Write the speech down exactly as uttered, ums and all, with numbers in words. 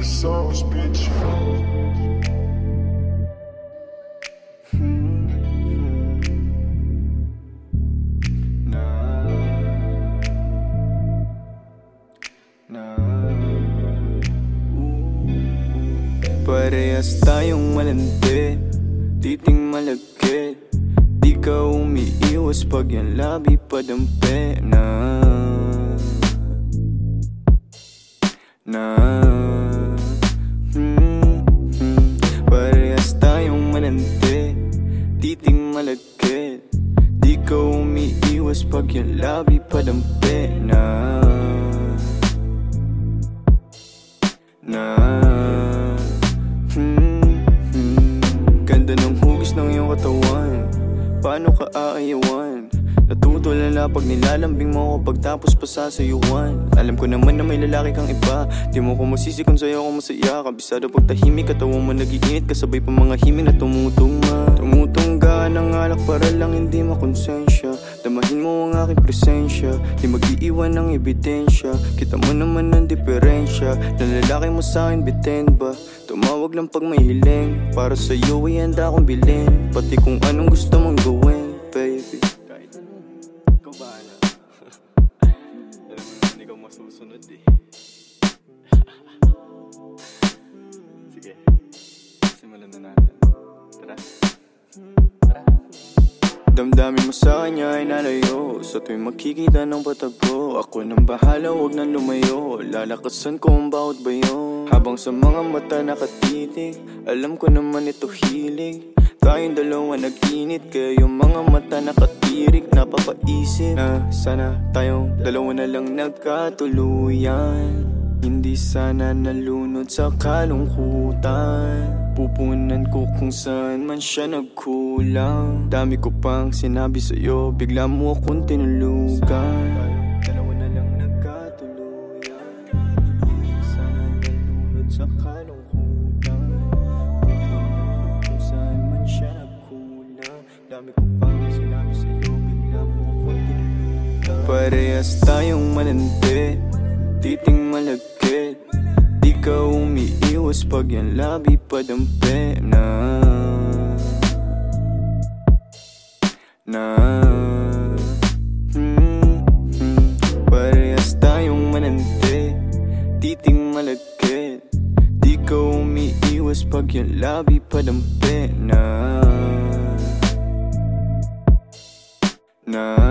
the sauce, bitch. Parehas tayong malandi, titing malagkit. Di ka umiiwas pag yung labi padampi na Na hmm, hmm. Parehas tayong malandi, titing malagkit. Di ka umiiwas pag yung labi padampi na Na Hmm, hmm. Ganda ng hugis ng iyong katawan, paano ka aayawan? Natutulala pag nilalambing mo ako pagtapos pa sasayuan. Alam ko naman na may lalaki kang iba, di mo ko masisi kung sa'yo ako masaya. Kabisado pag tahimik, katawan mo nag-iinit, kasabay pa mga himig na tumutungma. Tumutungga ng alak para lang hindi makonsensya. Damahin mo ang aking presensya, di mag-iiwan ng ebidensya. Kita mo naman ang diferensya, na lalaki mo sa'kin bitin ba? Tumawag lang pag may hiling, para sa'yo ay handa akong bilhin. Pati kung anong gusto mong gawin, baby. Kahit ano, ikaw bahala. Alam mo naman ikaw masusunod eh. Sige, simulan na natin. Tara. Tara. Damdamin mo sa kanya ay nalayo, sa tuwing makikita ng patago. Ako nang bahala, huwag nang lumayo. Lalakasan ko ang bawat bayo, habang sa mga mata nakatitig. Alam ko naman ito hilig, tayong dalawa nag-init, kaya yung mga mata nakatirik. Napapaisip na sana tayong dalawa na lang nagkatuluyan. Hindi sana nalunod sa kalungkutan. Pupunan ko kung saan man siya nagkulang. Dami ko pang sinabi sa'yo, bigla mo akong tinulugan. Dalawa na lang nagkatuluyan. Hindi sana nalunod sa kalungkutan. Pupunan ko kung saan man siya nagkulang. Dami ko pang sinabi sa'yo, bigla mo akong tinulugan. Parehas tayong malandi, titing malagkit. Di ka umiiwas pag yung labi padampi na Na hmm, hmm. Parehas tayong malandi, titing malagkit. Di ka umiiwas pag yung labi padampi na Na